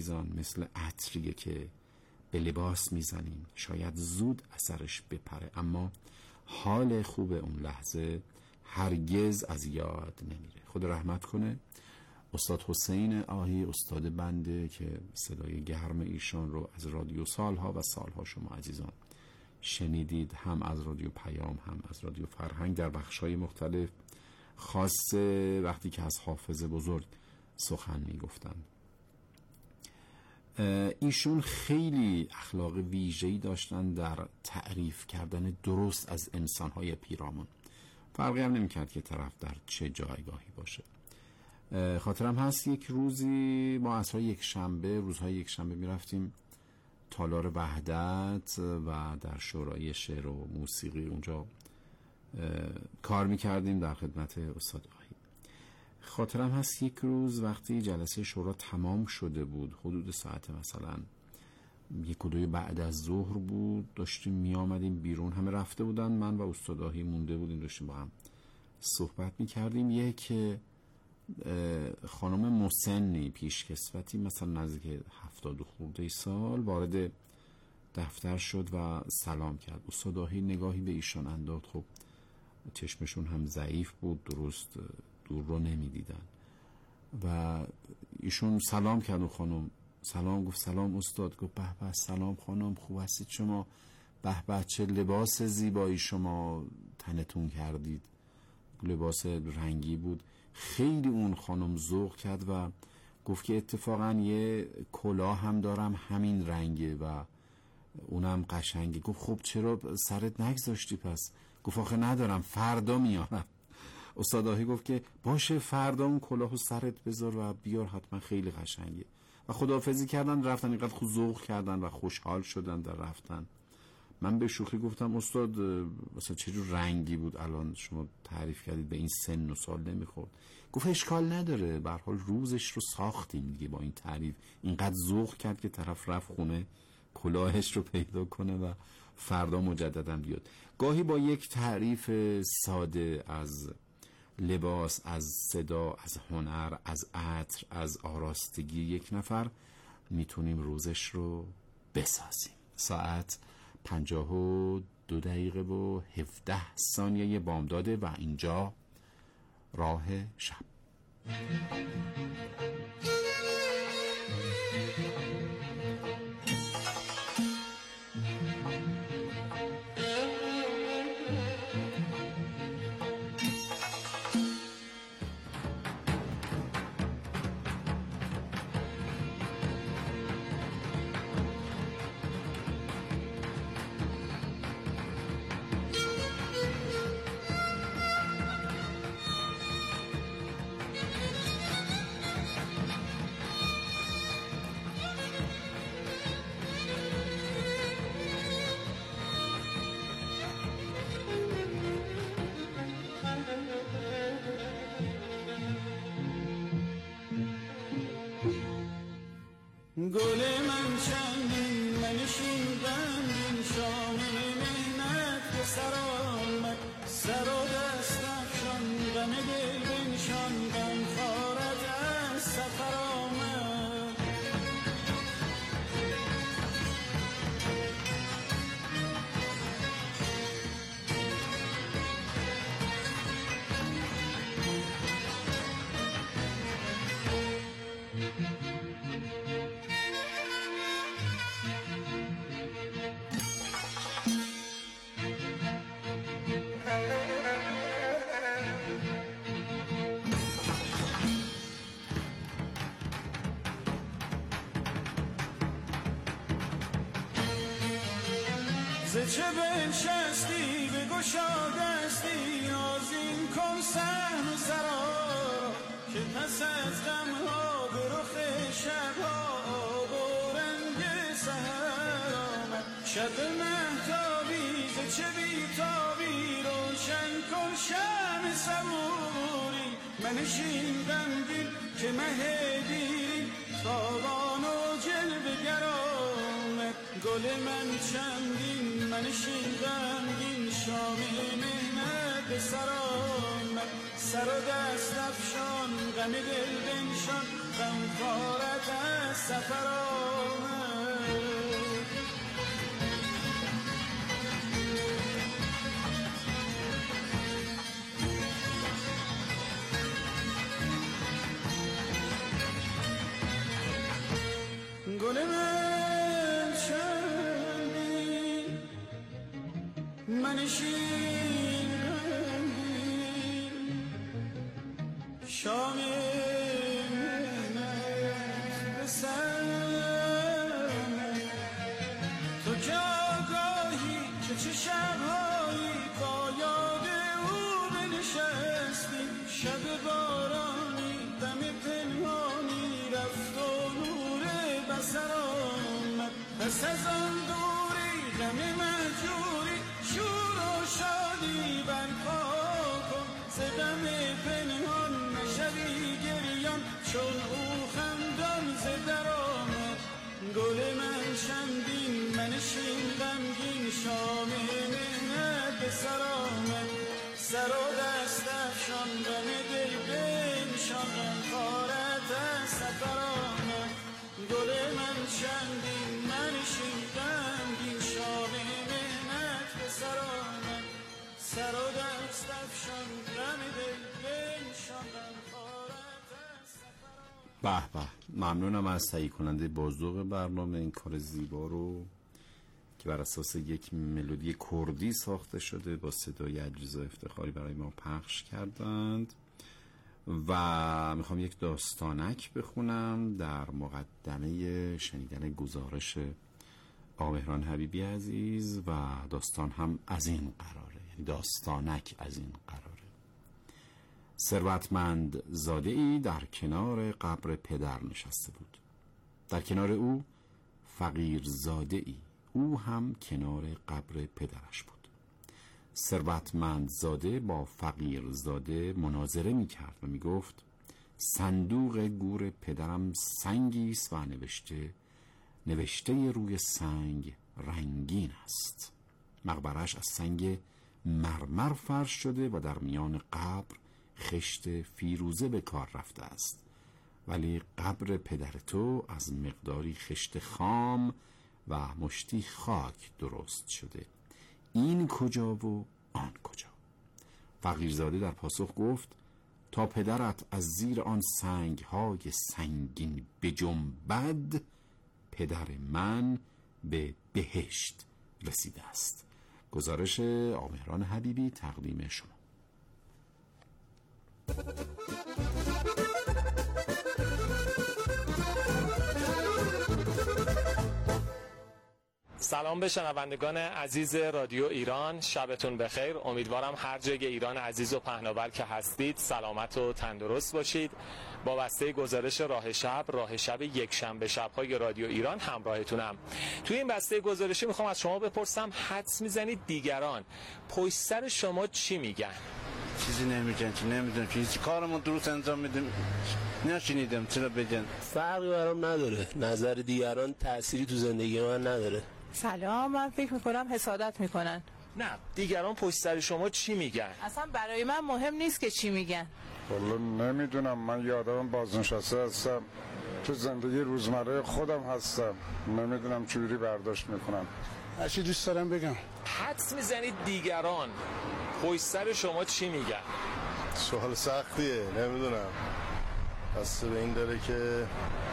عزیزان مثل عطریه که به لباس میزنیم، شاید زود اثرش بپره، اما حال خوب اون لحظه هرگز از یاد نمیره. خدا رحمت کنه استاد حسین آهی، استاد بنده که صدای گرم ایشان رو از رادیو سالها و سالها شما عزیزان شنیدید، هم از رادیو پیام هم از رادیو فرهنگ در بخشای مختلف، خاصه وقتی که از حافظ بزرگ سخن میگفتن. ایشون خیلی اخلاق ویژه‌ای داشتن در تعریف کردن درست از انسان‌های پیرامون. فرقی هم نمی‌کرد که طرف در چه جایگاهی باشه. خاطرم هست یک روزی ما روزهای یک شنبه می‌رفتیم تالار وحدت و در شورای شعر و موسیقی اونجا کار می‌کردیم در خدمت استاد آهی. خاطرم هست یک روز وقتی جلسه شورا تمام شده بود، حدود ساعت مثلا 1-2 بعد از ظهر بود، داشتیم می آمدیم بیرون، همه رفته بودن، من و استاد آهی مونده بودیم، داشتیم با هم صحبت می کردیم. یک خانم مسنی پیشکسوتی مثلا نزدیک 70 خورده سال وارد دفتر شد و سلام کرد. استاد آهی نگاهی به ایشان انداخت، خب چشمشون هم ضعیف بود، درست دور رو نمی دیدن و ایشون سلام کرد و خانم سلام گفت سلام استاد. گفت به به سلام خانم، خوب هستید شما؟ به به چه لباس زیبایی شما تنتون کردید. لباس رنگی بود. خیلی اون خانم ذوق کرد و گفت که اتفاقا یه کلاه هم دارم همین رنگه و اونم قشنگه. گفت خب چرا سرت نگذاشتی پس؟ گفت آخه ندارم، فردا میارم. استاد آهی گفت که باشه فردا اون کلاهو سرت بذار و بیار، حتما خیلی قشنگه. و خداحافظی کردن رفتن. اینقدر خود ذوق کردن و خوشحال شدن در رفتن. من به شوخی گفتم استاد مثلا چه جور رنگی بود الان شما تعریف کردید، به این سن و سال نمیخورد. گفت اشکال نداره، به هر حال روزش رو ساختیم دیگه با این تعریف. اینقدر ذوق کرد که طرف رفت خونه کلاهش رو پیدا کنه و فردا مجددا بیاد. گاهی با یک تعریف ساده از لباس، از صدا، از هنر، از عطر، از آراستگی یک نفر میتونیم روزش رو بسازیم. ساعت 52:17 بامداده و اینجا راه شب. گل من چندین منشین بندین شامل مهنت به سر آمد، سر و دست افشان غم دل بنشان، غم خارج از سفر آمد. ز چه بنشستی بگشا دستی، آذین کن صحن سرا، که پس از غمها به رخ شبها آب و رنگ سحر آمد. شب مهتابی ز چه بیتابی، روشن کن شمع صبوری، منشین غمگین که مه دیری تابان و جلوه گر آمد. گل من چندین منشین غمگین، شامی مهنت به سر آمد، سر و دست افشان غم دل بنشان، غمخوارت از سفر آمد. گل من چندی من شیرندی شام مهنت به سر تو که آگاهی که چه شبهایی با یاد او بنشستی، شب بارانی دم پنهانی رفت و نور بسر آمد. پس از آن دوری غم مهجوری شور و شادی برپا کن، ز غم پنهان نشوی گریان چون او خندان ز در آمد. گل من شمدین منشین غمگین شام مهنت به سر آمد. سر و دست افشان غم دل بنشان غمخوارت از سفر آمد. گل من چندین منشین غمگین شام مهنت به سر آمد. سر و دست افشان غم دل بنشان غمخوارت از سفر آمد. به به، ممنونم از تهیه کننده بازوق برنامه این کار زیبا رو که بر اساس یک ملودی کردی ساخته شده با صدای علیرضا افتخاری برای ما پخش کردند. و میخوام یک داستانک بخونم در مقدمه شنیدن گزارش آقا مهران حبیبی عزیز و داستان هم از این قراره، یعنی داستانک از این قراره. ثروتمند زاده ای در کنار قبر پدر نشسته بود. در کنار او فقیر زاده ای، او هم کنار قبر پدرش بود. ثروتمند زاده با فقیر زاده مناظره می کرد و می گفت صندوق گور پدرم سنگی است و نوشته روی سنگ رنگین است. مقبرش از سنگ مرمر فرش شده و در میان قبر خشت فیروزه به کار رفته است، ولی قبر پدر تو از مقداری خشت خام و مشتی خاک درست شده. این کجا و آن کجا؟ فقیرزاده در پاسخ گفت تا پدرت از زیر آن سنگ های سنگین بجنبد، پدر من به بهشت رسیده است. گزارش آقا مهران حبیبی تقدیم شما. سلام به شنوندگان عزیز رادیو ایران، شبتون بخیر. امیدوارم هر جای ایران عزیز و پهناور که هستید سلامت و تندرست باشید. با بسته گزارش راه شب یک شنبه شب‌های رادیو ایران همراهتونم. توی این بسته گزارشی میخوام از شما بپرسم حدس میزنید دیگران پشت سر شما چی میگن؟ چیزی نمیگن، چی نمیدونم، چیزی کارمون درست انجام میدیم، نشنیدم چرا بگن. فرقی برام نداره، نظر دیگران تأثیری تو زندگی من نداره. سلام، من فکر میکنم حسادت میکنن. نه، دیگران پشت سر شما چی میگن؟ اصلا برای من مهم نیست که چی میگن. والا نمیدونم، من یادم بازنشسته هستم، تو زندگی روزمره خودم هستم، نمیدونم چجوری برداشت میکنم. هرچی دوست دارم بگم. حدس میزنید دیگران پشت سر شما چی میگن؟ سوال سختیه، نمیدونم، بسته به این داره که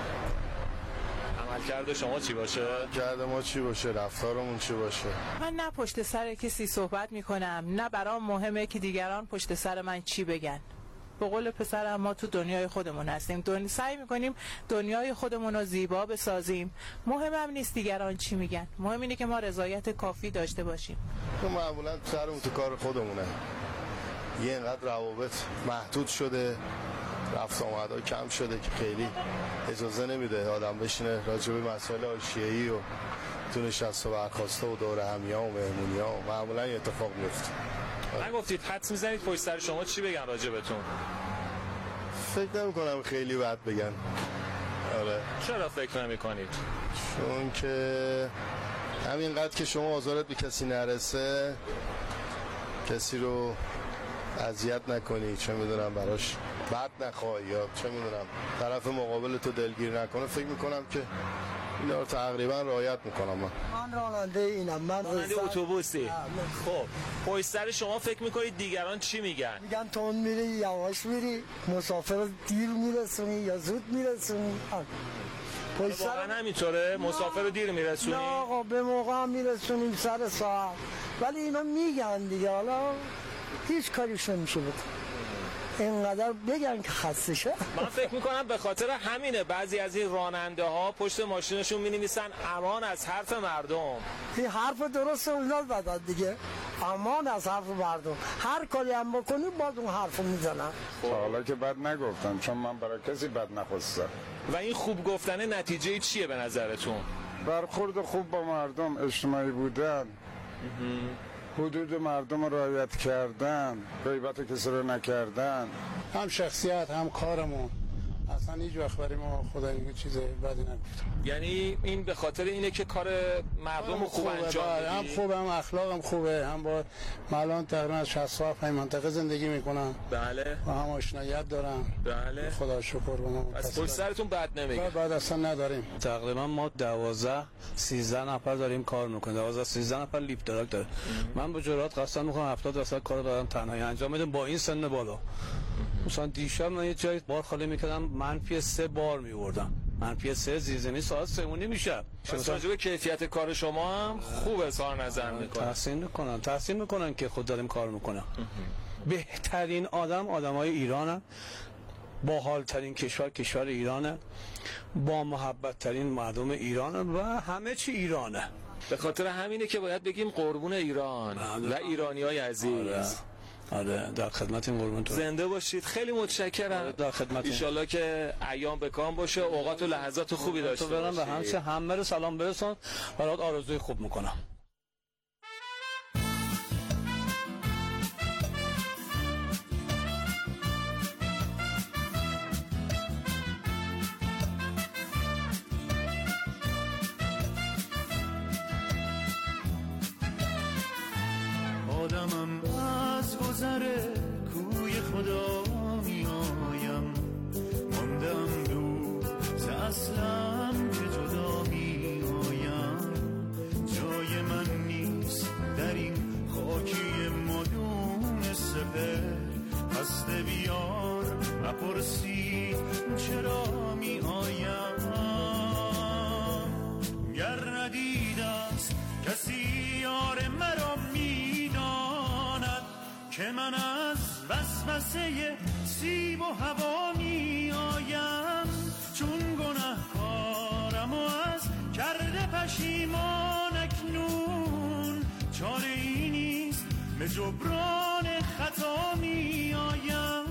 عملکرد شما چی باشه؟ عملکرد ما چی باشه، رفتارمون چی باشه. من نه پشت سر کسی صحبت میکنم، نه برام مهمه که دیگران پشت سر من چی بگن. به قول پسرم ما تو دنیای خودمون هستیم، سعی میکنیم دنیای خودمون رو زیبا بسازیم. مهمم نیست دیگران چی میگن، مهم اینه که ما رضایت کافی داشته باشیم. تو معمولا سرمون تو کار خودمونه، یه اینقدر روابط محدود شده، رفت آمدها کم شده که خیلی اجازه نمیده آدم بشینه راجع به مسائل حاشیه‌ای و تو نشست و برخاسته و دور همی‌ها و مهمونی‌ها و معمولا این اتفاق میفته. نگفتید حدس میزنید پشت سر شما چی بگن راجع بهتون؟ فکر نمی‌کنم خیلی بد بگن. آره. چرا فکر نمی‌کنید؟ چون که همینقدر که شما آزارت به کسی نرسه، کسی رو اذیت نکنی، چه میدونم براش بد نخواهی یا چه میدونم طرف مقابل تو دلگیر نکنه، فکر میکنم که اینا رو تقریبا رعایت میکنم. من راننده اینم، من راننده اتوبوسی. خب پشت سر شما فکر میکنید دیگران چی میگن؟ میگن تون میری، یواش میری، مسافر رو دیر میرسونی یا زود میرسونی. واقعا همینطوره؟ مسافر رو دیر میرسونی؟ نه آقا، به موقع هم میرسونیم سر ساعت، ولی اینا میگن دیگه، حالا هیچ کاریش نمیشه بود، اینقدر بگن که خسته شه. من فکر میکنم به خاطر همینه بعضی از این راننده ها پشت ماشینشون مینویسن امان از حرف مردم. این حرف درست اونا زدن دیگه، امان از حرف مردم، هر کاری هم بکنی باز اون حرفو میزنن. حالا که بد نگفتم، چون من برای کسی بد نخواستم. و این خوب گفتن نتیجه چیه به نظرتون؟ برخورد خوب با مردم، اجتماعی بودن، حدود مردم رو رعایت کردن، غیبت کسی رو نکردن. هم شخصیت هم کارمون، اصلا هیچ وقت برای ما خدا یه چیز بدی نگفتم. یعنی این به خاطر اینه که کار مردم رو خوب انجام میدی؟ هم خوبه، هم اخلاقم خوبه، هم با الان تقریبا از 60 سال این منطقه زندگی میکنم. بله. و هم آشناییت دارم. بله. خدا شکر به ما. پس پشت سرتون بد نمیگه؟ بعد اصلا نداریم. تقریبا ما 12-13 نفر داریم کار میکنیم، 12-13 نفر لیفت دراک داره. من به جرئت قسم میخوام 70% کارو دارم تنهایی انجام میدم با این سن بالا. مثلا دیشب من یه جای بار خالی میکردم -3 بار میوردم، -3 زیرزمینی ساعت 3:30 میشه. پس راجع به کیفیت کار شما هم خوب اظهار نظر میکنن. تحسین میکنن که خود داریم کار میکنم. بهترین آدمای ایرانن، با حالترین کشور ایرانه، با محبت ترین مردم ایرانه و همه چی ایرانه. به خاطر همینه که باید بگیم قربون ایران و ایرانیای عزیز. آره در خدمت این قربونتون. زنده باشید، خیلی متشکرم. در خدمت. ان شاءالله که ایام به کام باشه، اوقات و لحظات خوبی داشته باشید. و همه رو سلام برسون، برات آرزوی خوب میکنم. آدمم از گذر کوی خدا می آیم، ماندم دور ز اصلم که جدا می آیم. جای من نیست در این خاکی مدون سپر، قصد بیار نپرسید چرا می آیم. گر ندیده است کسی یار مرا که من از وسوسه سیب و هوا می آیم. چون گناهکارم و از کرده پشیمان اکنون، چاره ای نیست به جبران خطا می آیم.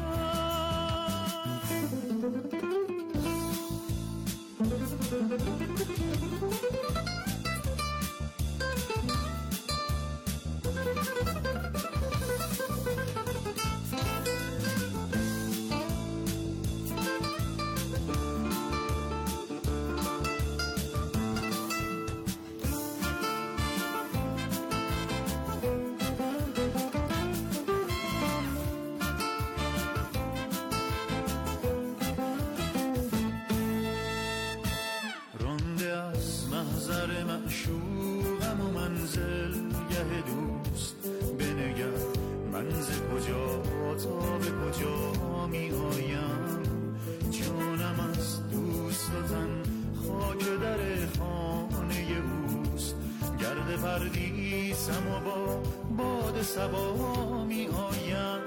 معشوقم و منزل گه دوست بنگر، منزل کجا تا به کجا می آیم. چونم از دوست و تن خاک در خانه اوست، گرد پردیسم و با باد صبا می آیم.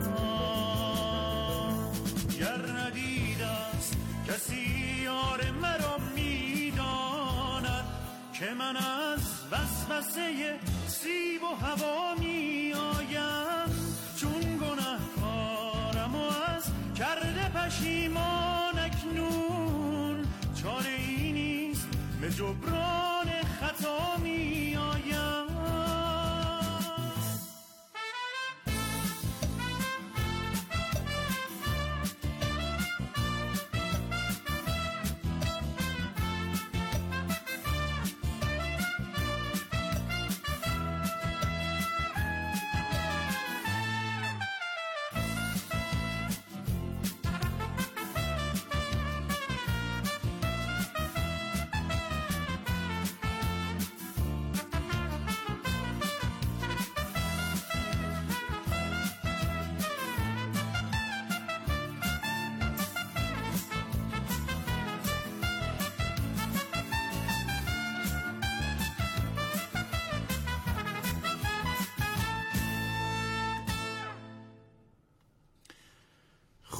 گر ندیده است کسی یار مرا می داند که من از وسوسه سیب و هوا می آیم. چون گناهکارم و از کرده پشیمان اکنون، چاره ای نیست به جبران خطا می آیم.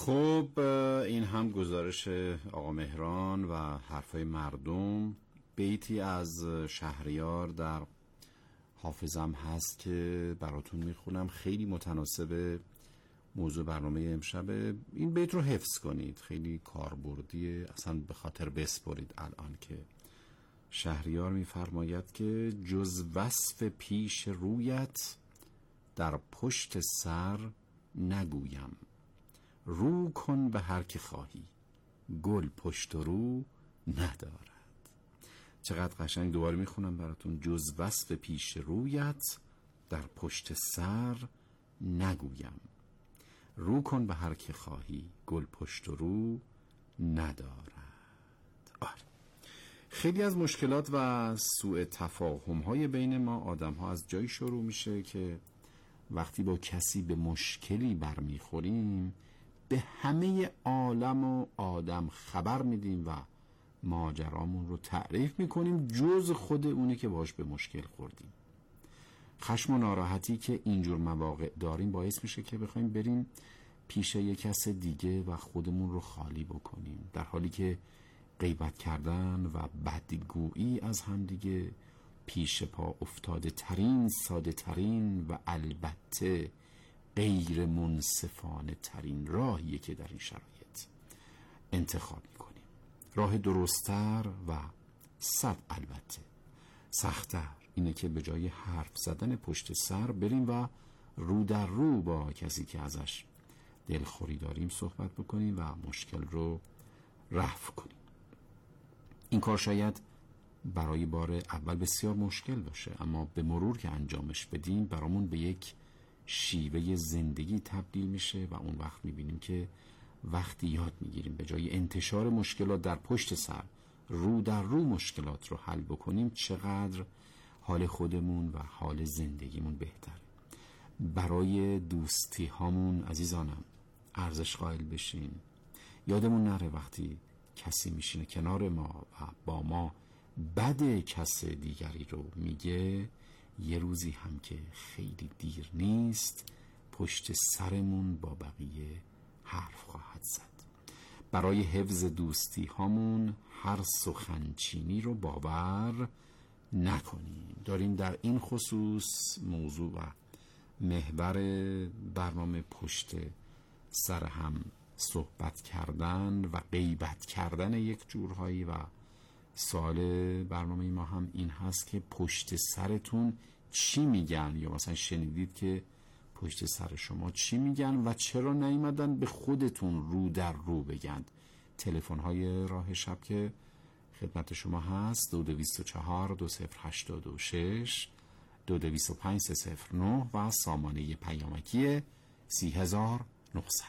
خب این هم گزارش آقا مهران و حرفای مردم. بیتی از شهریار در حافظم هست که براتون میخونم، خیلی متناسب موضوع برنامه امشب. این بیت رو حفظ کنید، خیلی کاربردیه، اصلا به خاطر بسپرید الان که شهریار میفرماید که جز وصف پیش رویت در پشت سر نگویم، رو کن به هر که خواهی گل پشت و رو ندارد. چقدر قشنگ، دوباره میخونم براتون. جز وصف پیش رویت در پشت سر نگویم، رو کن به هر که خواهی گل پشت و رو ندارد. خیلی از مشکلات و سوء تفاهم های بین ما آدم ها از جایی شروع میشه که وقتی با کسی به مشکلی برمیخوریم به همه عالم و آدم خبر میدیم و ماجرامون رو تعریف میکنیم جز خود اونه که باش به مشکل خوردیم. خشم و ناراحتی که اینجور مواقع داریم باعث میشه که بخوایم بریم پیش یک کس دیگه و خودمون رو خالی بکنیم، در حالی که غیبت کردن و بدگویی از همدیگه پیش پا افتاده ترین، ساده ترین و البته غیر منصفانه ترین راهیه که در این شرایط انتخاب میکنیم. راه درست‌تر و صد البته سخت‌تر اینه که به جای حرف زدن پشت سر بریم و رو در رو با کسی که ازش دلخوری داریم صحبت بکنیم و مشکل رو رفع کنیم. این کار شاید برای بار اول بسیار مشکل باشه، اما به مرور که انجامش بدیم برامون به یک شیوه زندگی تبدیل میشه و اون وقت میبینیم که وقتی یاد میگیریم به جای انتشار مشکلات در پشت سر رو در رو مشکلات رو حل بکنیم چقدر حال خودمون و حال زندگیمون بهتره. برای دوستی هامون عزیزانم ارزش قائل بشین. یادمون نره وقتی کسی میشینه کنار ما و با ما بد کس دیگری رو میگه، یه روزی هم که خیلی دیر نیست پشت سرمون با بقیه حرف خواهد زد. برای حفظ دوستی هامون هر سخنچینی رو باور نکنیم. داریم در این خصوص موضوع و محور برنامه پشت سر هم صحبت کردن و غیبت کردن یک جورهایی و سوال برنامه ما هم این هست که پشت سرتون چی میگن، یا مثلا شنیدید که پشت سر شما چی میگن و چرا نیومدن به خودتون رو در رو بگن. تلفن های راه شب که خدمت شما هست 2204 2086 2225 309 و سامانه پیامکی 30900.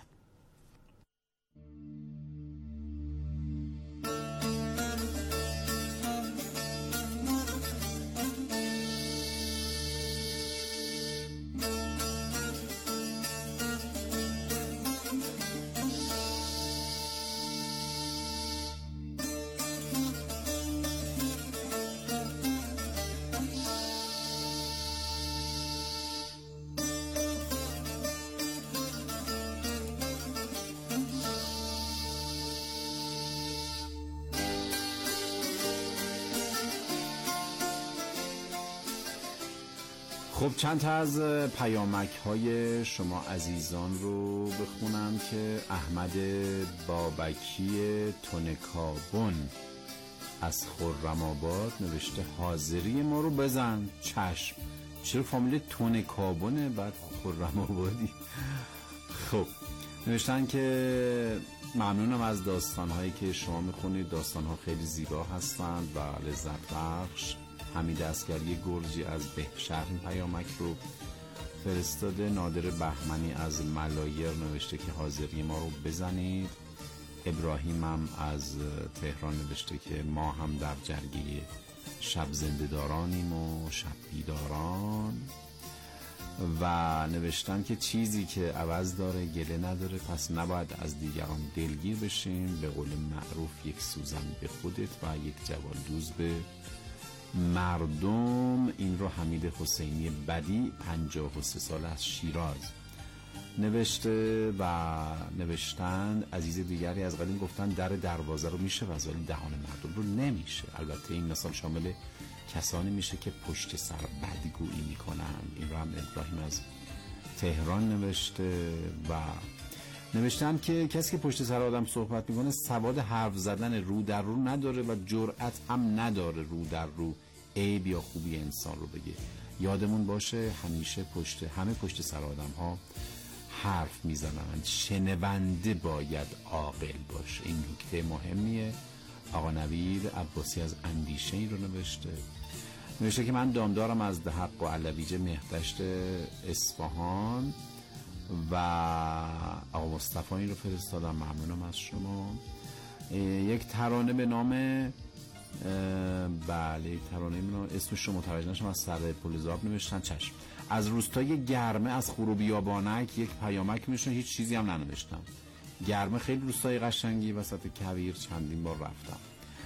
خب چند تا از پیامک های شما عزیزان رو بخونم که احمد بابکی تونکابون از خرم‌آباد نوشته حاضری ما رو بزن. چشم. چرا فامیل تونکابونه بعد خرم‌آبادی؟ خب نوشتن که ممنونم از داستان‌هایی که شما میخونید، داستان‌ها خیلی زیبا هستند و لذت بخش. حمید عسکری گرجی از بهشهر این پیامک رو فرستاده. نادر بهمنی از ملایر نوشته که حاضری ما رو بزنید. ابراهیم هم از تهران نوشته که ما هم در جرگه شب زنده دارانیم و شب بیداران، و نوشتن که چیزی که عوض داره گله نداره، پس نباید از دیگران دلگیر بشیم. به قول معروف یک سوزن به خودت و یک جوالدوز به مردم. این رو حمید حسینی بدی 53 سال از شیراز نوشته و نوشتن عزیز دیگری از قدیم گفتن در دروازه رو میشه ولی دهان مردم رو نمیشه. البته این مثال شامل کسانی میشه که پشت سر بدگویی میکنن. این رو هم ابراهیم از تهران نوشته و نوشتن که کسی که پشت سر آدم صحبت میکنه سواد حرف زدن رو در رو نداره و جرأت هم نداره رو در رو عیب یا خوبی انسان رو بگه. یادمون باشه همیشه همه پشت سر آدم ها حرف میزنن، شنونده باید عاقل باشه. این نکته مهمیه. آقا نوید عباسی از اندیشه این رو نوشته که من دامدارم از دهق و علویجه مهدشت اصفهان و آقا مصطفی این رو فرستادم. ممنونم از شما. یک ترانه به نام بله ترانه اسمش رو متوجه نشم از سر پلزاب نوشتن. چشم. از روستای گرمه از خروبیابانک یک پیامک میشن، هیچ چیزی هم ننوشتم. گرمه خیلی روستای قشنگی وسط کویر، چندین بار رفتم.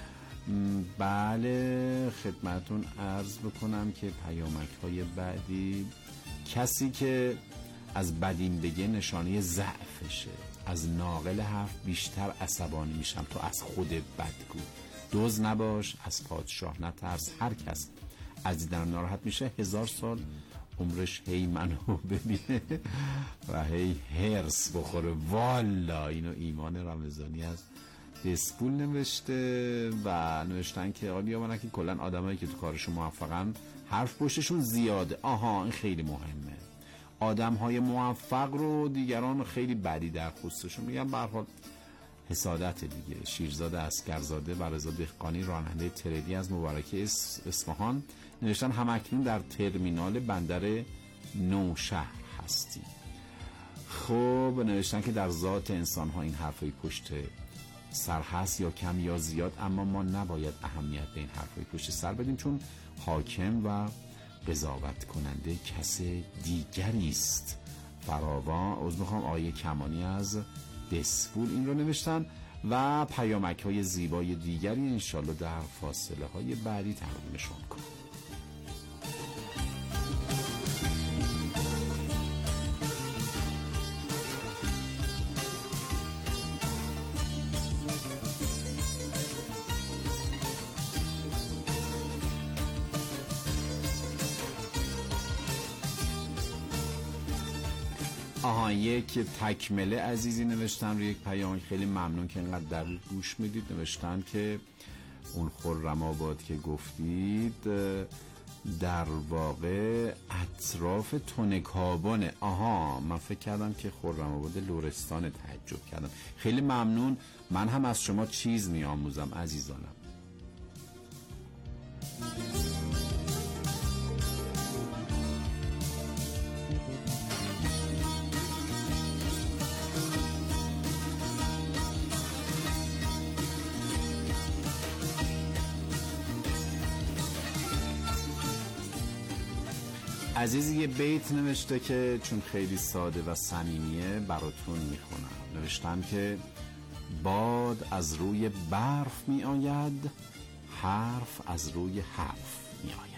بله خدمتون عرض بکنم که پیامک های بعدی، کسی که از بدین بگه نشانه ضعفشه. از ناقل حرف بیشتر عصبانی میشم تو از خود بدگو. دوز نباش، از پادشاه نترس، هر کس از دیدنم ناراحت میشه 1000 سال عمرش هی منو ببینه و هی هرس بخوره. والا اینو ایمان رمضانی از دسپول نوشته و نوشتن که آقا بیامونن که کلن آدمایی که تو کارشون موفقن حرف پشتشون زیاده. آها این خیلی مهمه. آدمهای موفق رو دیگران خیلی بدی در خصوصشون میگن. به هر حال حسادت دیگه. شیرزاد اسکرزاده برزاد دهقانی راننده تریدی از مبارکه اصفهان نوشتن همکنون در ترمینال بندر نوشهر هستی. خب نوشتن که در ذات انسان ها این حرفای پشت سر هست یا کم یا زیاد، اما ما نباید اهمیت به این حرفای پشت سر بدیم چون حاکم و قضاوت کننده کس دیگری است. فراوان از میخوام آیه کمانی از دسپول این رو نوشتن و پیامک های زیبای دیگری انشالله در فاصله های بعدی تقدیمشون کنم. یک تکمله عزیزی نوشتن روی یک پیام. خیلی ممنون که اینقدر دقیق گوش میدید. نوشتن که اون خرم آباد که گفتید در واقع اطراف تونکابانه. آها من فکر کردم که خرم آباد لرستان، تعجب کردم. خیلی ممنون. من هم از شما چیز میآموزم عزیزانم. عزیزی یه بیت نوشته که چون خیلی ساده و صمیمیه براتون میخونم. نوشتن که باد از روی برف می آید، حرف از روی حرف می آید.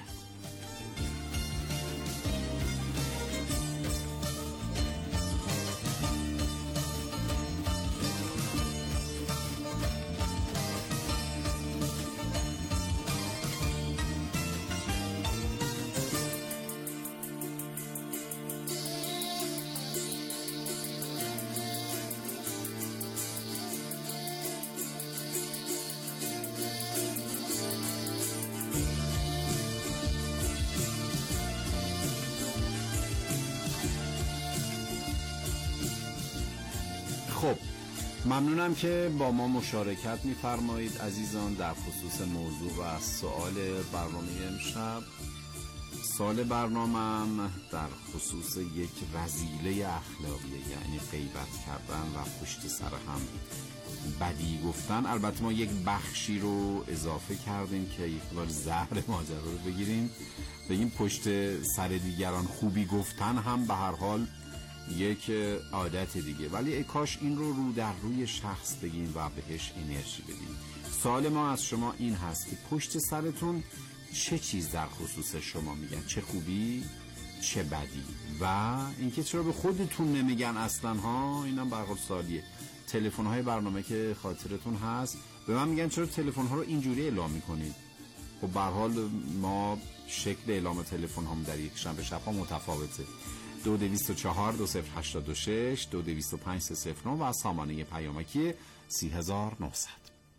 خب ممنونم که با ما مشارکت می‌فرمایید عزیزان در خصوص موضوع و سوال برنامه امشب. سوال برنامه‌ام در خصوص یک رذیله اخلاقیه، یعنی غیبت کردن و پشت سر هم بدی گفتن. البته ما یک بخشی رو اضافه کردیم که یک بار زهر ماجرا رو بگیریم، بگیم پشت سر دیگران خوبی گفتن هم به هر حال یک عادت دیگه، ولی ای کاش این رو در روی شخص بگیم و بهش انرژی بدیم. سوال ما از شما این هست که پشت سرتون چه چیز در خصوص شما میگن؟ چه خوبی چه بدی. و اینکه چرا به خودتون نمیگن اصلا ها، اینم برخورداریه. تلفن های برنامه که خاطرتون هست به من میگن چرا تلفن ها رو اینجوری اعلام میکنید. خب به هر حال ما شکل اعلام تلفن هم در یک شنبه شب ها متفاوته. 2204 2086 2205 309 و سامانه پیامکی 3900.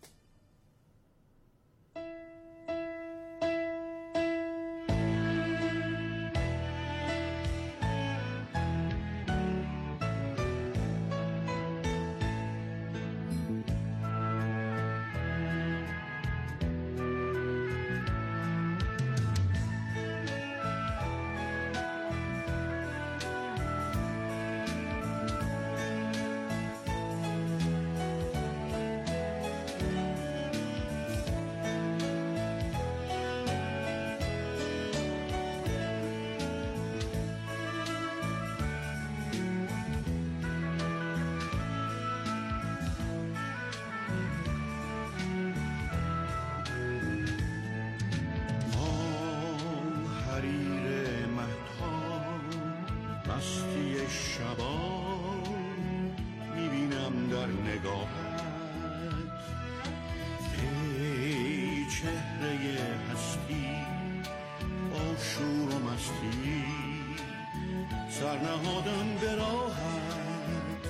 سرنهادم به راحت،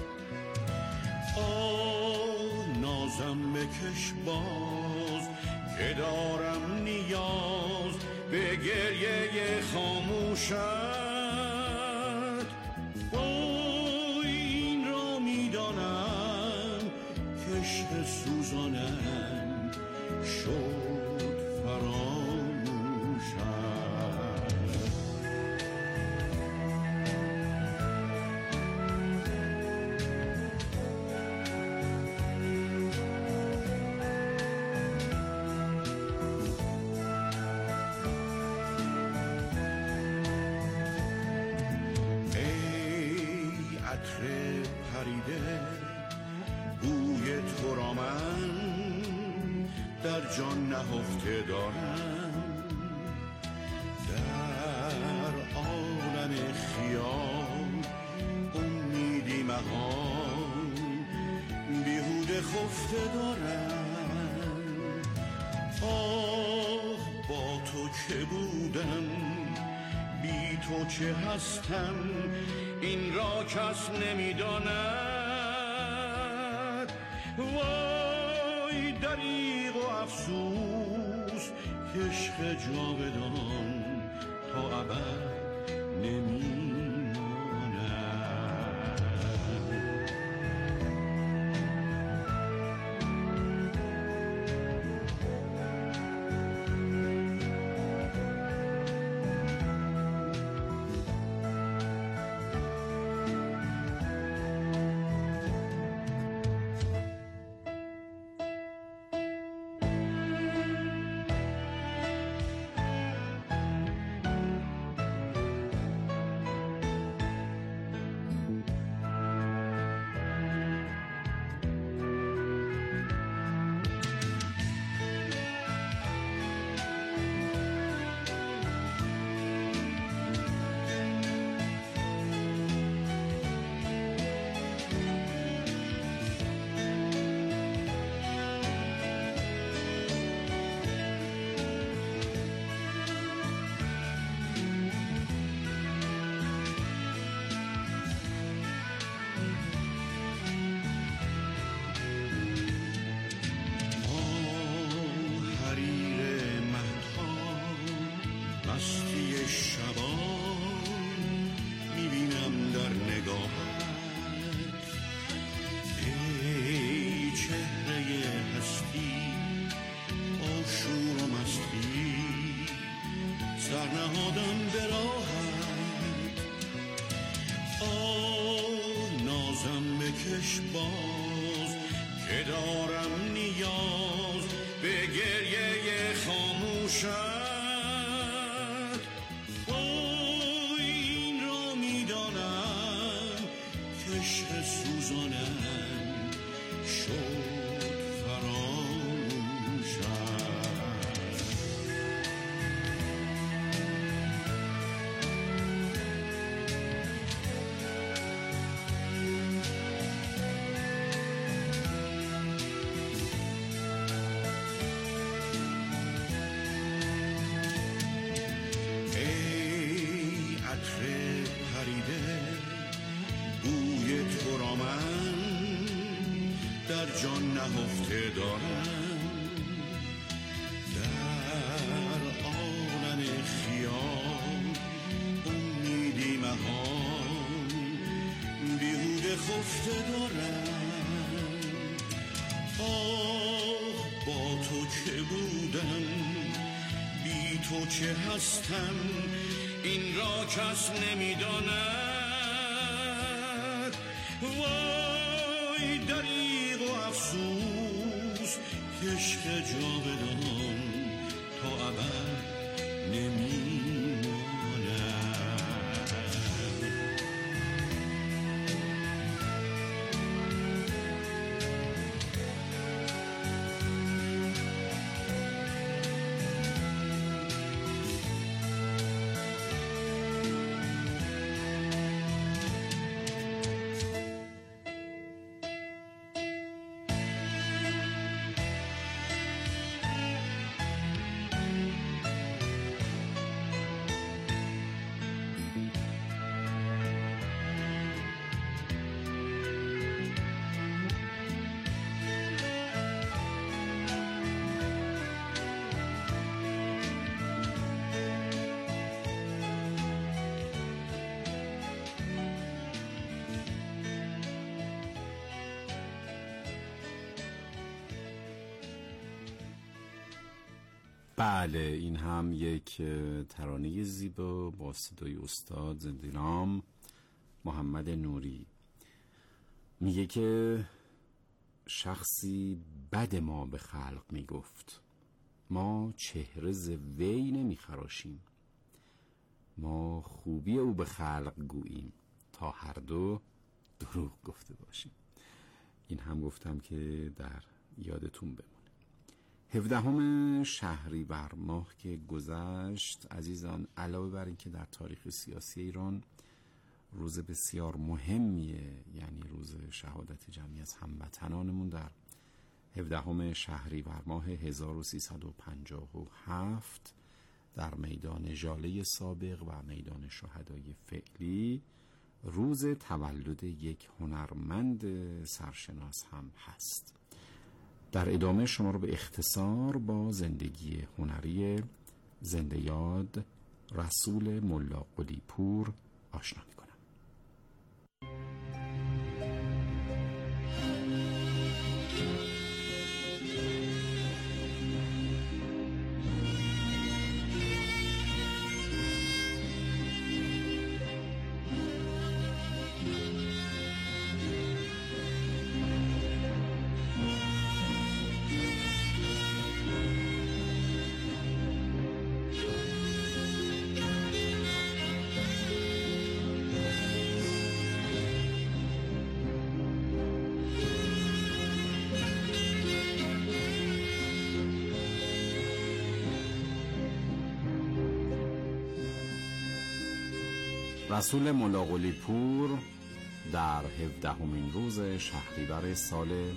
نازم بکش باز که دارم نیاز به گریه خاموشت. این را میدانم کشت سوزانم شد فراموشت. بوی تو را من در جان نهفته دارم، در عالم خیال امیدی مهان بیهوده خفته دارم. آه با تو که بودم، بی تو چه هستم، این را کس نمیداند. وای دریغ و افسوس که عشق جاودان تا ابد نمیماند. سرنهادم به راحت، نازم بکش باز که دارم نیاز به گریه خاموشت. این را میدانم که عشق سوزانم شد فراموشت. در جان نهفته دارم، در عالم خیال امیدی مهان بیهوده خفته دارم. آه با تو چه بودم، بی تو چه هستم، این را کس نمیداند. وای دریغ و افسوس عشق جاودان تا ابد نمیماند. بله، این هم یک ترانه زیبا با صدای استاد زنده‌نام محمد نوری. میگه که شخصی بد ما به خلق میگفت، ما چهره ز وی نمیخراشیم، ما خوبی او به خلق گوییم تا هر دو دروغ گفته باشیم. این هم گفتم که در یادتون بمونه. 17 شهریور ماه که گذشت عزیزان، علاوه بر این که در تاریخ سیاسی ایران روز بسیار مهمیه، یعنی روز شهادت جمعی از هموطنانمون، در 17 شهریور ماه 1357 در میدان ژاله سابق و میدان شهدای فعلی روز تولد یک هنرمند سرشناس هم هست. در ادامه شما رو به اختصار با زندگی هنری زنده یاد رسول ملا قلی پور آشنا می‌کنم. رسول ملا قلی پور در 17مین روز شهریور سال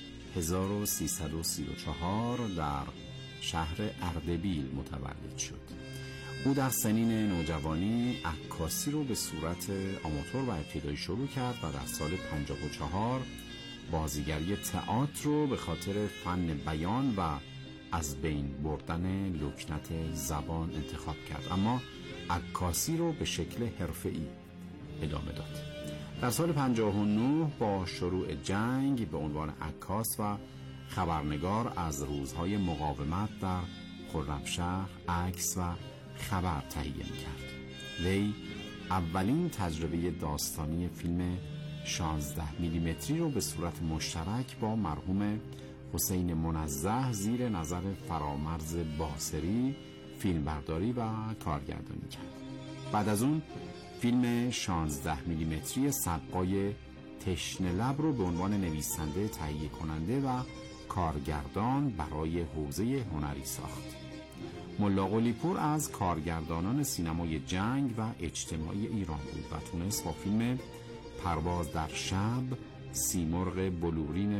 1334 در شهر اردبیل متولد شد. او در سنین نوجوانی عکاسی رو به صورت آماتور و ابتدایی شروع کرد و در سال 54 بازیگری تئاتر رو به خاطر فن بیان و از بین بردن لکنت زبان انتخاب کرد، اما عکاسی رو به شکل حرفه‌ای ادامه داد. در سال 59 با شروع جنگ به عنوان عکاس و خبرنگار از روزهای مقاومت در خرمشهر عکس و خبر تهیه می‌کرد. وی اولین تجربه داستانی فیلم 16 میلیمتری رو به صورت مشترک با مرحوم حسین منزه زیر نظر فرامرز باصری فیلمبرداری و کارگردانی کرد. بعد از اون فیلم 16 میلیمتری سقای تشنه لب رو به عنوان نویسنده، تهیه کننده و کارگردان برای حوزه هنری ساخت. ملا قلی پور از کارگردانان سینمای جنگ و اجتماعی ایران بود و تونست با فیلم پرواز در شب سیمرغ بلورین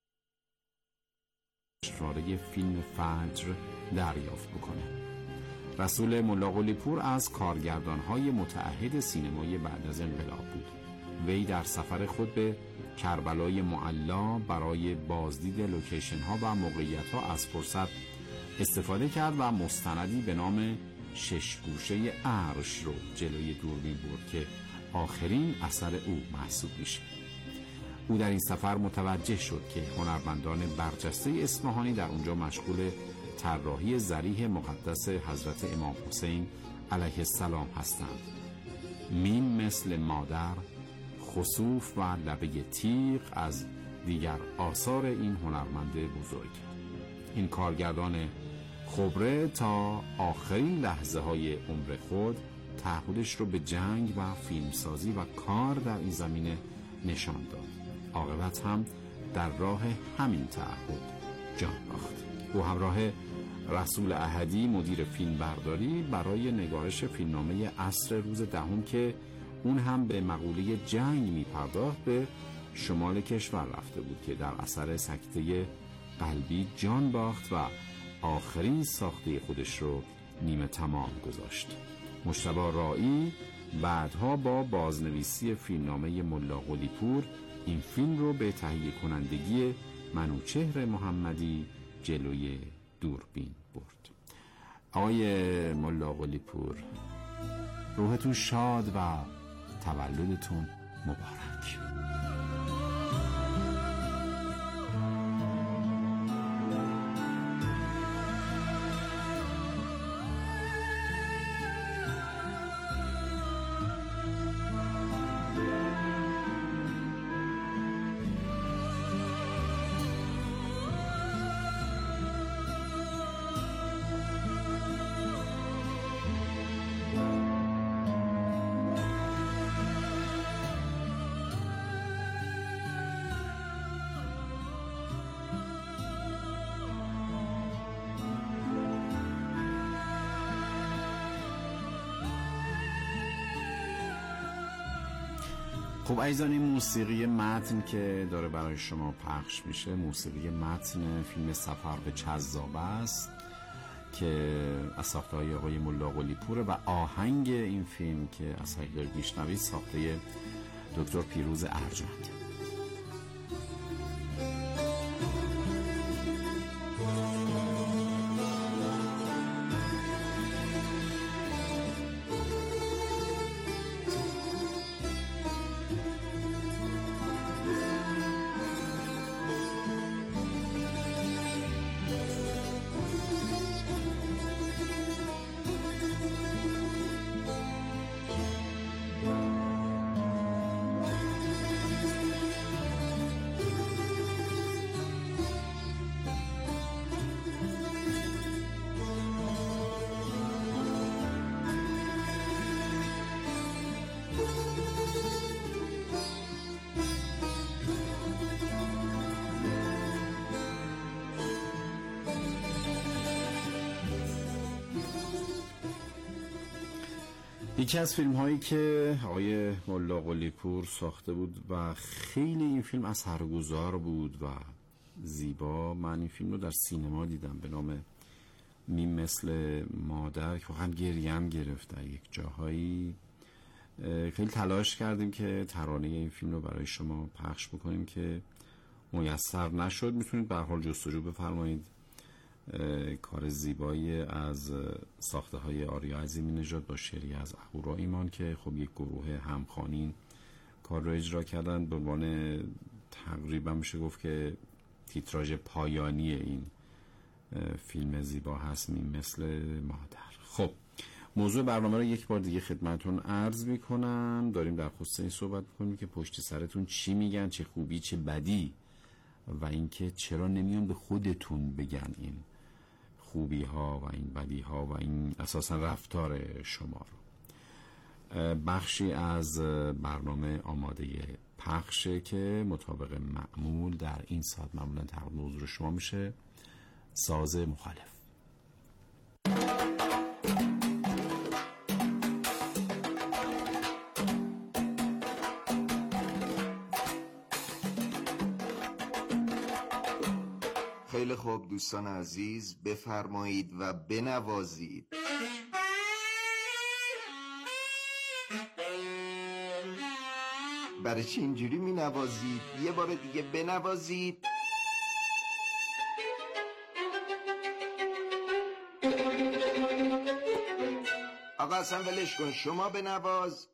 اشاره فیلم فجر دریافت بکنه. رسول ملا قلی پور از کارگردان‌های متعهد سینمای بعد از انقلاب بود. وی در سفر خود به کربلای معلا برای بازدید لوکیشن ها و موقعیت ها از فرصت استفاده کرد و مستندی به نام 6 گوشه عرش رو جلوی دوربین برد که آخرین اثر او محسوب میشه. او در این سفر متوجه شد که هنرمندان برجسته اصفهانی در اونجا مشغول طراحی ضریح مقدس حضرت امام حسین علیه السلام هستند. میم مثل مادر، خسوف و لبه تیغ از دیگر آثار این هنرمند بزرگ. این کارگردان خبره تا آخرین لحظه های عمر خود تعهدش رو به جنگ و فیلمسازی و کار در این زمینه نشان داد. عاقبت هم در راه همین تعهد جان باخت. او همراه رسول احدی مدیر فیلمبرداری برای نگارش فیلمنامه عصر روز دهم که اون هم به مقوله جنگ می‌پرداخت به شمال کشور رفته بود که در اثر سکته قلبی جان باخت و آخرین ساخته خودش رو نیمه تمام گذاشت. مجتبی رائی بعدها با بازنویسی فیلمنامه ملا قلی پور این فیلم رو به تهیه کنندگی منوچهر محمدی جلوی دوربین برد. آقای ملا قلی پور، روحتون شاد و تولدتون مبارک. خب عزیزان، این موسیقی متن که داره برای شما پخش میشه موسیقی متن فیلم سفر به چذاب است که از ساخته های آقای ملا قلی پوره و آهنگ این فیلم که از حقیقت میشنوید ساخته دکتر پیروز ارجمند. یکی از فیلم هایی که آقای ملا قلی پور ساخته بود و خیلی این فیلم اثرگذار بود و زیبا. من این فیلم رو در سینما دیدم به نام میم مثل مادر که واقعا گریم گرفت در یک جاهایی. خیلی تلاش کردیم که ترانه این فیلم رو برای شما پخش بکنیم که میسر نشد. میتونید به هر حال جستجو بفرمایید کار زیبایی از ساخته های آریا عظیمی نژاد با شعری از اهورا ایمان که خب یک گروه همخوانی کار رو اجرا کردن. به عنوان تقریبا میشه گفت که تیتراژ پایانی این فیلم زیبا هست میم مثل مادر. خب موضوع برنامه رو یک بار دیگه خدمتون عرض میکنم. داریم در خصوص این صحبت میکنیم که پشت سرتون چی میگن، چه خوبی چه بدی، و اینکه چرا نمیان به خودتون بگن این خوبی ها و این بدی ها و این اساسا رفتار شما رو. بخشی از برنامه آماده پخشه که مطابق معمول در این ساعت معمولا تقدیم حضور شما میشه. ساز مخالف. خیلی خوب دوستان عزیز، بفرمایید و بنوازید. برای چی اینجوری مینوازید؟ یه بار دیگه بنوازید. آقا اصلا ولش کن، شما بنواز.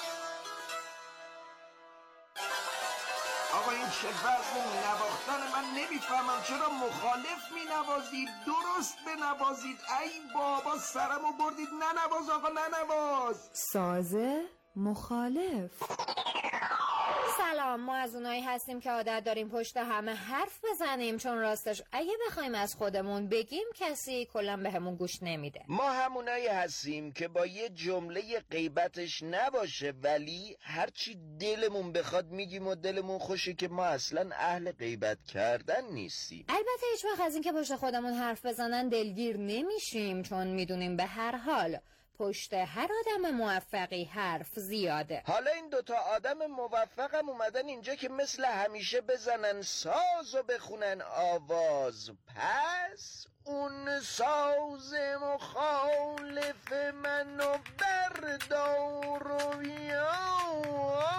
آقا این چه وضع نواختن؟ من نمیفهمم چرا مخالف مینوازید؟ درست بنوازید. ای بابا سرمو بردید. ننواز آقا، ننواز. سازه مخالف. سلام، ما از اونایی هستیم که عادت داریم پشت همه حرف بزنیم، چون راستش اگه بخوایم از خودمون بگیم کسی کلا بهمون گوش نمیده. ما همونایی هستیم که با یه جمله غیبتش نباشه ولی هرچی دلمون بخواد میگیم و دلمون خوشه که ما اصلا اهل غیبت کردن نیستیم. البته هیچ وقت از این که پشت خودمون حرف بزنن دلگیر نمیشیم، چون میدونیم به هر حال پشت هر آدم موفقی حرف زیاده. حالا این دوتا آدم موفقم اومدن اینجا که مثل همیشه بزنن ساز و بخونن آواز. پس اون ساز مخالف منو بردار و بیار.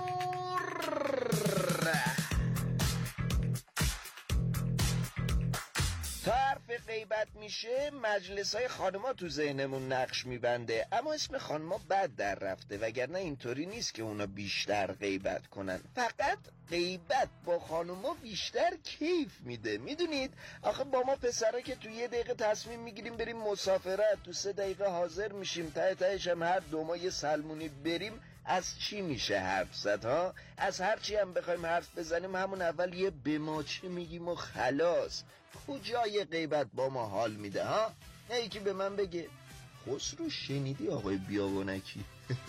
تا حرف غیبت میشه مجلسای خانما تو ذهنمون نقش میبنده، اما اسم خانما بد در رفته، وگرنه اینطوری نیست که اونا بیشتر غیبت کنن. فقط غیبت با خانما بیشتر کیف میده. میدونید آخه با ما پسرا که تو یه دقیقه تصمیم میگیریم بریم مسافرت، تو 3 دقیقه حاضر میشیم، تهش هم هر 2 ماه یه سلمونی بریم. از چی میشه حرف زد ها؟ از هر چی هم بخوایم حرف بزنیم همون اول یه بماچه میگیم و خلاص. کجای غیبت با ما حال میده ها؟ یکی به من بگه خسرو شنیدی آقای بیابانکی؟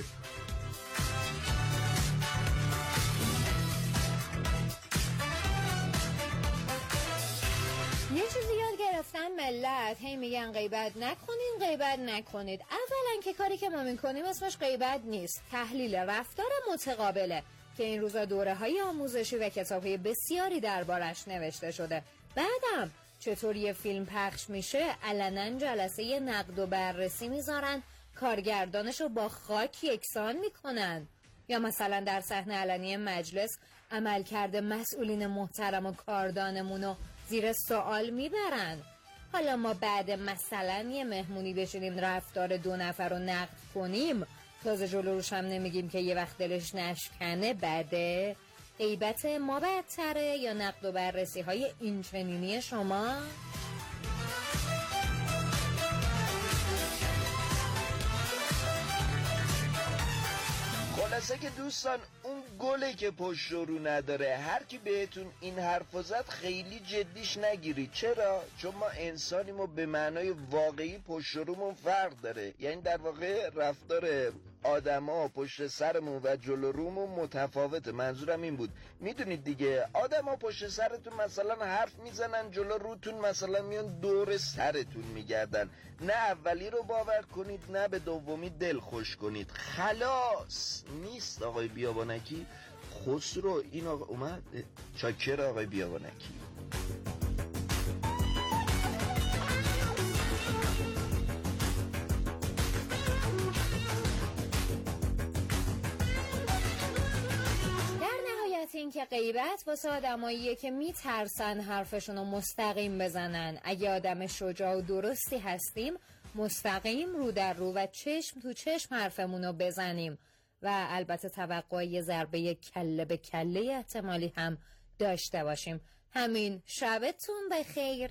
یه چیزی یاد گرفتن ملت، هی میگن غیبت نکنید. اولا که کاری که ما میکنیم اسمش غیبت نیست، تحلیل رفتار متقابله که این روزا دوره‌های آموزشی و کتاب‌های بسیاری دربارش نوشته شده. بعدم چطور یه فیلم پخش میشه علنا جلسه نقد و بررسی میذارن، کارگردانشو با خاک یکسان میکنن، یا مثلا در صحنه علنی مجلس عملکرد مسئولین محترم و کاردانمونو زیر سوال میبرن. حالا ما بعد مثلا یه مهمونی بشینیم رفتار 2 نفر رو نقد کنیم، تازه جلو روش هم نمیگیم که یه وقت دلش نشکنه بده؟ غیبت ما بدتره یا نقد و بررسی های این چنینی شما؟ خلاصه که دوستان اون گله که پشت رو نداره، هر کی بهتون این حرفو زد خیلی جدیش نگیرید. چرا؟ چون ما انسانیم و به معنای واقعی پشت رومون فرق داره. یعنی در واقع رفتار آدما پشت سرمون و جلو رومون متفاوته. منظورم این بود، میدونید دیگه آدما پشت سرتون مثلا حرف میزنن، جلو روتون مثلا میان دور سرتون میگردن. نه اولی رو باور کنید نه به دومی دل خوش کنید. خلاص نیست آقای بیابانکی. خسرو این آقا اومد. چاکر آقای بیابانکی. این که غیبت واسه آدماییه که میترسن حرفشون رو مستقیم بزنن. اگه آدم شجاع و درستی هستیم مستقیم رو در رو و چشم تو چشم حرفمون رو بزنیم و البته توقع یه ضربه کله به کله احتمالی هم داشته باشیم. همین. شبتون بخیر.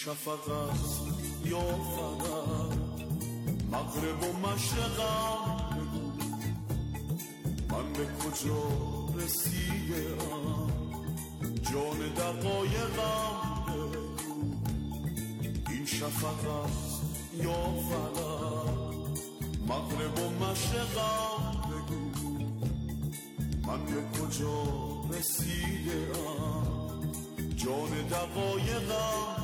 شفق است یا فقط مغرب و مشرقم بگو من به کجا رسیدم جان دقایقم بگو این شفق است یا فقط مغرب و مشرقم بگو من به کجا رسیدم جان دقایقم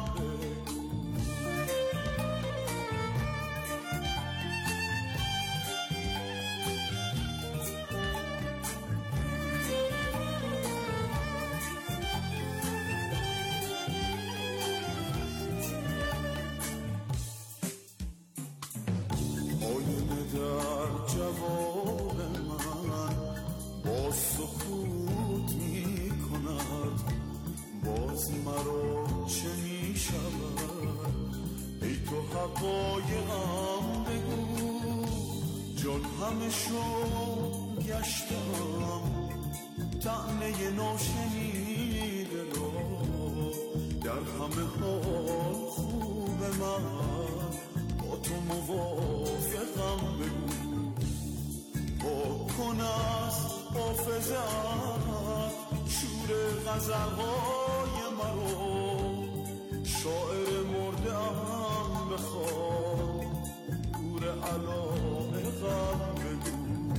آینه در جواب من با سکوت می کند باز مرا چه می شود ای تو حقایقم بگو جان همه شو گشتم طعنه ناشنیده را در همه حال خوب من با تو موافقم بگو با کن از حافظت شور غزلهای مرا شاعر مرده‌ام بخواد گور علایقم بگو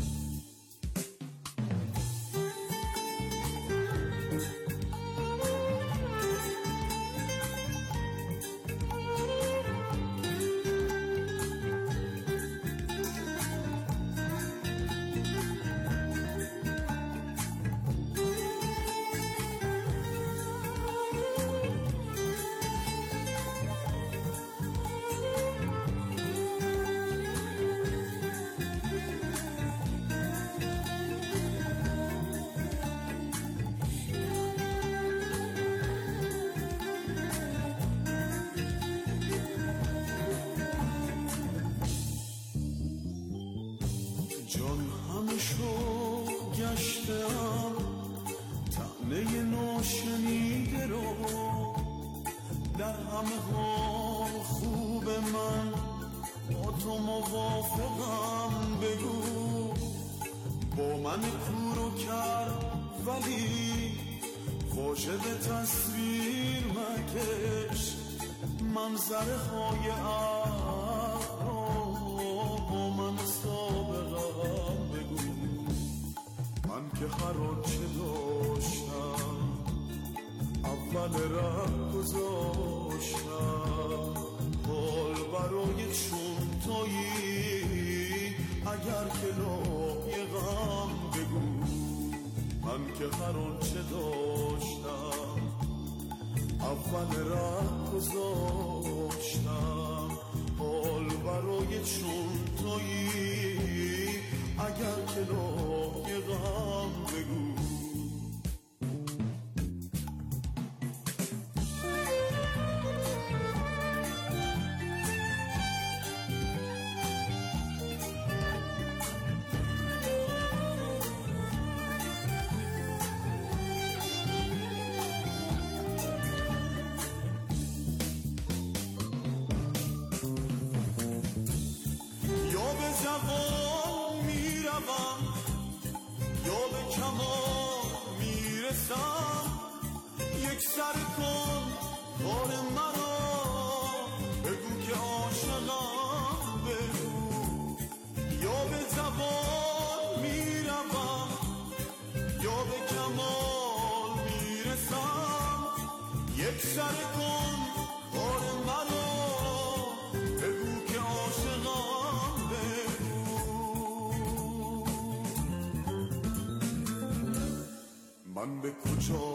جان همه شو گشتم طعنه ناشنیده رو در همه حال خوب من با تو موافقم بگو با من کور و کر ولی واژه به تصویر مکش منظره های با من سابقم بگو من که هر آنچه داشتم اول ره گذاشتم حال برای چون تویی اگر که لایقم بگو من که هر آنچه داشتم اول ره گذاشتم حال برای چون تویی اگر که لایقم بگو جوان میروم یا به کمال میرسم یک سر کن کار مرا بگو که عاشقم بگو یا به جوان میروم یا به کمال میرسم یک سر کن کار مرا بگو که عاشقم من به کجا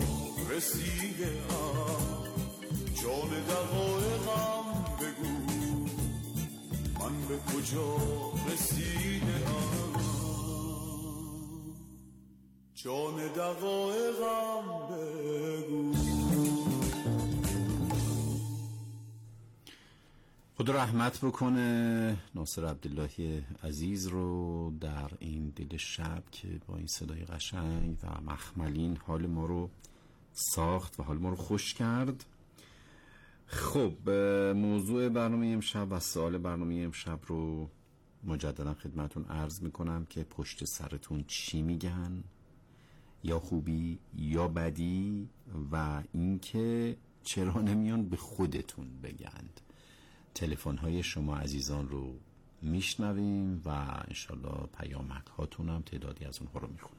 رسیدم جان دقایقم بگو من به کجا رسیدم جان دقایقم بگو خدا رحمت بکنه ناصر عبداللهی عزیز رو در این دل شب که با این صدای قشنگ و مخملین حال ما رو ساخت و حال ما رو خوش کرد. خب موضوع برنامه امشب و سوال برنامه امشب رو مجددا خدمتون عرض میکنم که پشت سرتون چی میگن، یا خوبی یا بدی، و اینکه چرا نمیان به خودتون بگند. تلفن های شما عزیزان رو میشنویم و انشالله پیامک هاتون هم تعدادی از اونها رو میخونم.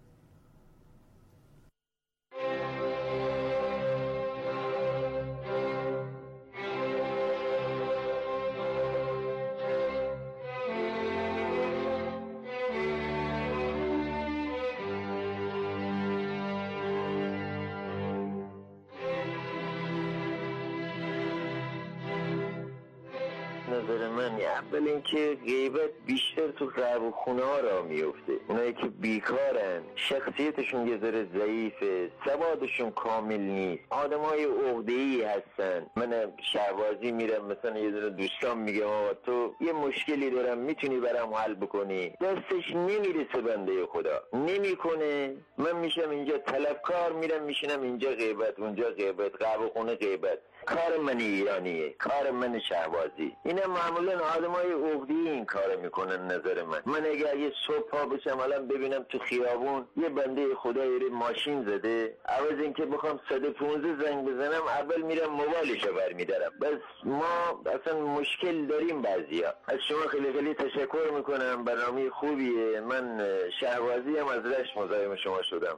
نظر من اول اینکه غیبت بیشتر تو قهوه خونه ها را میفته. اونایی که بیکارن، شخصیتشون یه ذره ضعیفه، سوادشون کامل نیست، آدمای عقده‌ای هستن. من شهبازی میرم مثلا یه ذره دوستان میگم آقا تو یه مشکلی دارم میتونی برام حل بکنی، دستش نمیرسه بنده خدا نمیکنه. من میشم اینجا طلبکار، میرم میشینم اینجا غیبت، اونجا غیبت، قهوه خونه غیبت. کار من ایرانیه، کار من شهبازی. اینا معمولا آدمای عقده‌ای این کار میکنن. نظر من اگر یه صبح پا بشم الان ببینم تو خیابون یه بنده خدایی رو ماشین زده، عوض اینکه بخوام 115 زنگ بزنم اول میرم موبایلشو برمیدارم. بس ما اصلا مشکل داریم بعضیا. از شما خیلی خیلی تشکر میکنم، برنامه خوبیه. من شهبازی هم از رشت مزاحم شما شدم.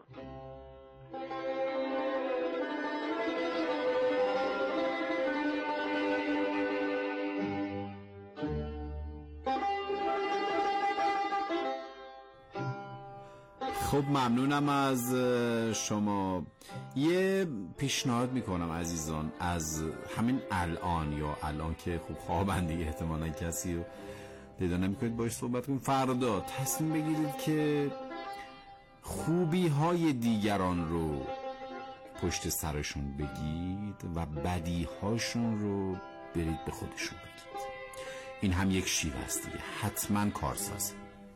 خب ممنونم از شما. یه پیشنهاد میکنم عزیزان، از همین الان یا الان که خب خوابن دیگه، احتمالا کسی رو پیدا نمیکنید باش صحبت کنید، فردا تصمیم بگیرید که خوبی های دیگران رو پشت سرشون بگید و بدی هاشون رو برید به خودشون بگید. این هم یک شیوه است دیگه، حتما کارسازه.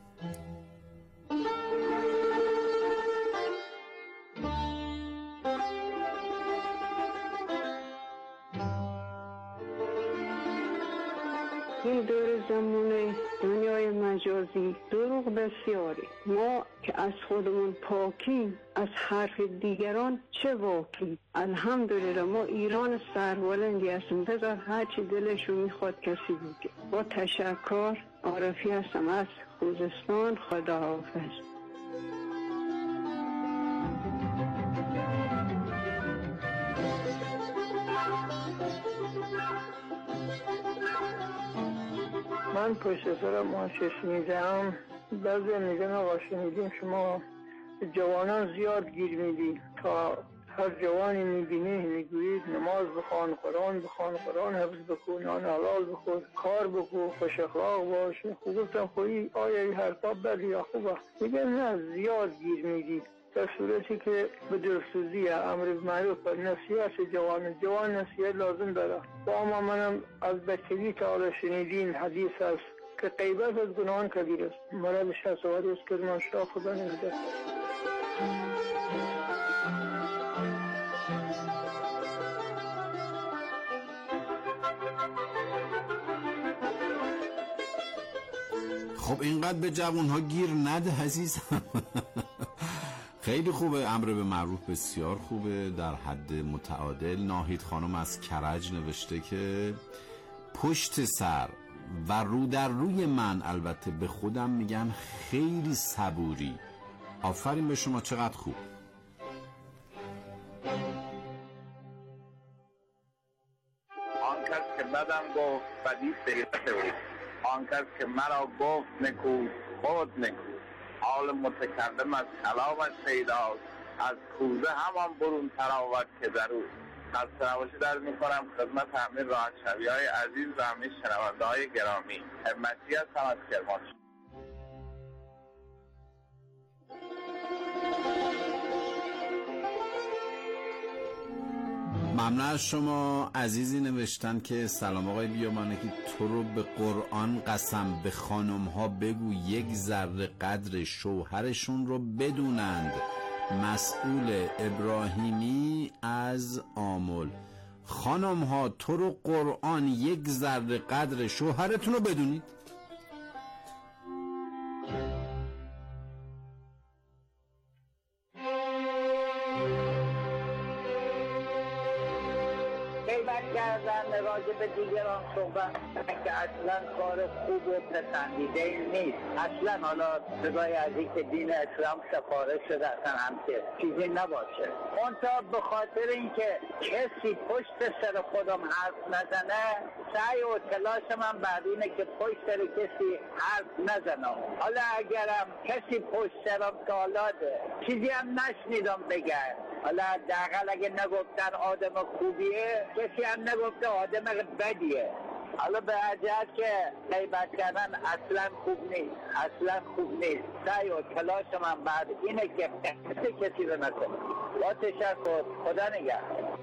این دور زمونه دنیای مجازی دروغ بسیاری. ما که از خودمون پاکیم، از حرف دیگران چه واقعی. الحمدلله ما ایران سربلندی هستیم، بذار هرچی دلشون میخواد کسی بگه. با تشکر، عارفی هستم از خوزستان. خداحافظ. من پشت سرم ماشش میدم. بعضی میگن آقا شنیدیم شما جوانان زیاد گیر میدی، تا هر جوانی میبینی میگویید نماز بخوان، قرآن بخوان، قرآن حفظ بکن، نان حلال بخور، کار بکن، خوش اخلاق باش. خوب گفتم خویی آیا این حرفا بدی یا خوبه؟ میگن نه زیاد گیر میدی. در صورتی که به دلسوزی امر معروف و نصیحت جوان نصیحت لازم داره. با ما منم از بچگی تا شنیدین حدیث است که غیبت از گناهان کبیر است. مرد شهسواری است که من شاه خدا نگهدار. خب اینقدر به جوانها گیر نده عزیزم. خیلی خوبه، امر به معروف بسیار خوبه، در حد متعادل. ناهید خانم از کرج نوشته که پشت سر و رو در روی من، البته به خودم میگن خیلی صبوری. آفرین به شما، چقدر خوب. آن کس که بدم گفت بدی سیرت بود، آن کس که مرا گفت نکو خود نکو. حال متکلم از کلامش پیداست، از کوزه همان برون تراود که درو. خسته نباشید در میکنم خدمت همه راهنشوی‌های عزیز و همه شنونده‌های گرامی. همتی هستم از کرمانشاه. ممنون از شما. عزیزی نوشتن که سلام آقای بیامانکی، تو رو به قرآن قسم به خانم ها بگو یک ذره قدر شوهرشون رو بدونند. مسئول ابراهیمی از آمل. خانم ها تو رو قرآن یک ذره قدر شوهرتون رو بدونید. کردن راجع به دیگران صحبت که اصلا کار خوب و پسندیده نیست. اصلا حالا جدای از اینکه دین اسلام سفارش شده اصلا همچه چیزی نباشه. منتها به خاطر اینکه کسی پشت سر خودم حرف نزنه، سعی و تلاش من بعد اینه که پشت سر کسی حرف نزنم. حالا اگرم کسی پشت سرم سالاده چیزی هم نشنیدم بگن، حالا دقیقا اگه نگفتن آدم خوبیه، کسی هم نگفته آدم بدیه. حالا به عجب که غیبت کردن اصلا خوب نیست، اصلا خوب نیست. سعی و تلاش من بعد اینه که کسی رو نکنه. با تشکر، خدا نگهدار.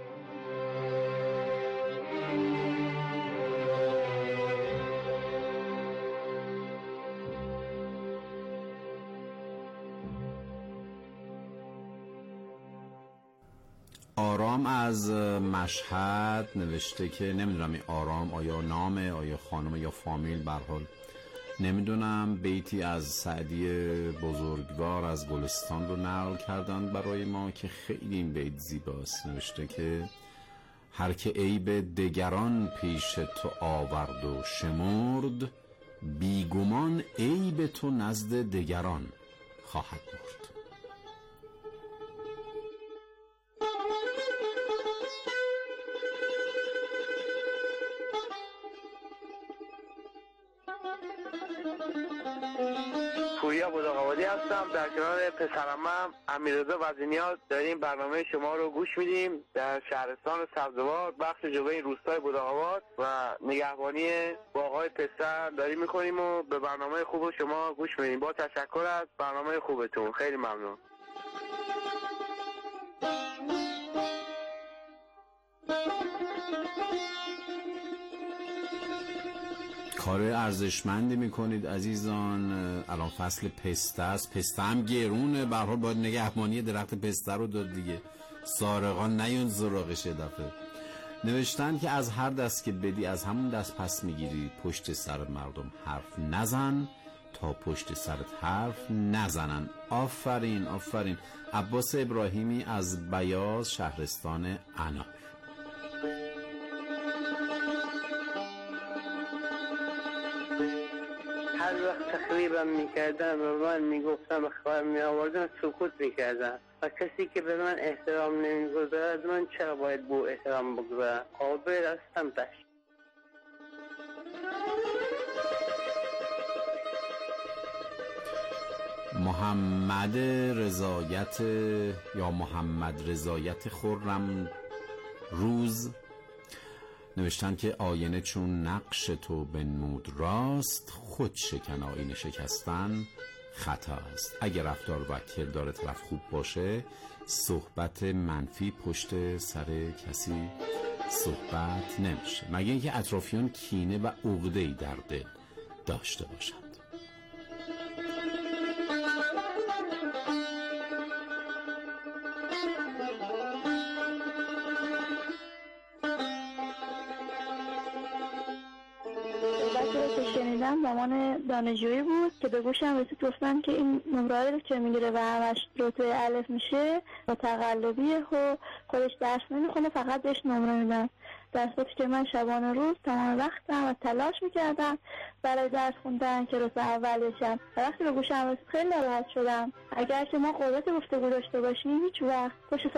آرام از مشهد نوشته که نمیدونم این آرام آیا نامه، آیا خانم یا فامیل، به هر حال نمیدونم. بیتی از سعدی بزرگوار از گلستان رو نقل کردن برای ما که خیلی این بیت زیباست. نوشته که هر که عیب دگران پیش تو آورد و شمرد، بیگمان عیب تو نزد دگران خواهد برد. پوریا بوداق‌آبادی هستم، در کنار پسرعمم امیررضا وزینی‌ها داریم برنامه شما رو گوش میدیم. در شهرستان سبزوار بخش جلوی روستای بوداق‌آباد و نگهبانی باغ‌های پسر داریم میکنیم و به برنامه خوب شما گوش میدیم. با تشکر از برنامه خوبتون، خیلی ممنون. کار ارزشمندی میکنید عزیزان. الان فصل پسته است، پسته هم گرونه، به هر حال باید نگهبانی درخت پسته رو داد دیگه. سارقان نیون زراغش دفعه. نوشتن که از هر دست که بدی از همون دست پس میگیری. پشت سر مردم حرف نزن تا پشت سرت حرف نزنن. آفرین آفرین. عباس ابراهیمی از بیاض، شهرستان انار. هر وقت تخریبم میکردن و من میگفتم اخبار میآوردن سکوت میکردن و کسی که به من احترام نمیگذارد من چرا باید به احترام بگذارم؟ قابل هستم تش. محمد رضایت یا محمد رضایت خرم روز نوشتن که آینه چون نقش تو بنمود راست، خود شکن آینه شکستن خطا است. اگر رفتار و کردار طرف خوب باشه، صحبت منفی پشت سر کسی صحبت نمیشه، مگه اینکه اطرافیان کینه و عقده‌ای در دل داشته باشند. مامان دانشجویی بود که به گوشم رسید گفتن که این نمره رو که میگیره و همش رتبه الف میشه و تقلبیه و خودش درس نمیخونه، فقط بهش نمره میدن. در صورتی که من شبانه روز تمام وقتم و تلاش میکردم برای درس خوندن که رتبه اول بشم. وقتی به گوشم رسید خیلی ناراحت شدم. اگر که ما قدرت گفتگو داشته باشیم هیچ وقت پشت